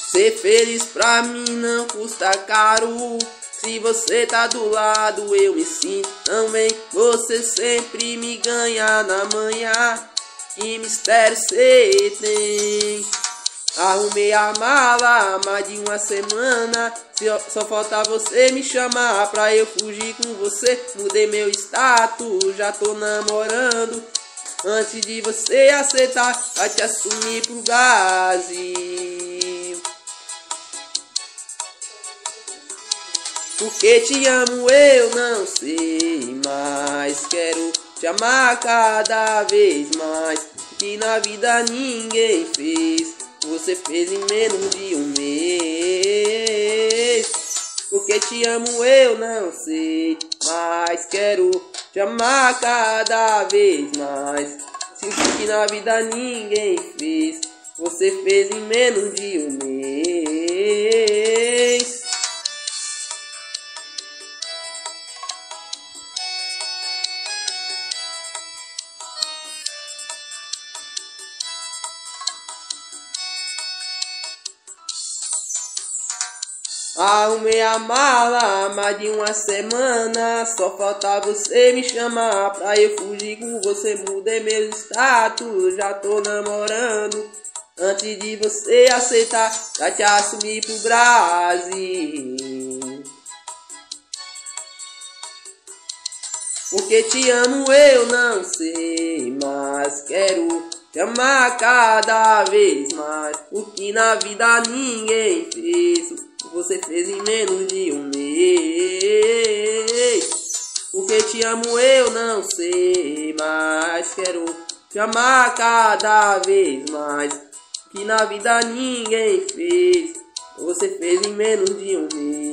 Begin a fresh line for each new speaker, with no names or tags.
Ser feliz pra mim não custa caro. Se você tá do lado eu me sinto tão bem. Você sempre me ganha na manhã. Que mistério cê tem? Arrumei a mala há mais de uma semana. Só falta você me chamar pra eu fugir com você. Mudei meu status, já tô namorando. Antes de você aceitar, vai te assumir pro Brasil. Porque te amo eu não sei mais. Quero te amar cada vez mais. Que na vida ninguém fez, você fez em menos de um mês. Porque te amo eu não sei mais. Quero te amar cada vez mais. Sinto que na vida ninguém fez, você fez em menos de um mês. Arrumei a mala há mais de uma semana. Só falta você me chamar pra eu fugir com você. Mudei meu status, já tô namorando. Antes de você aceitar, já te assumir pro Brasil. Porque te amo eu não sei mais. Quero te amar cada vez mais. O que na vida ninguém fez, você fez em menos de um mês. Porque te amo eu não sei mais. Quero te amar cada vez mais. Que na vida ninguém fez, você fez em menos de um mês.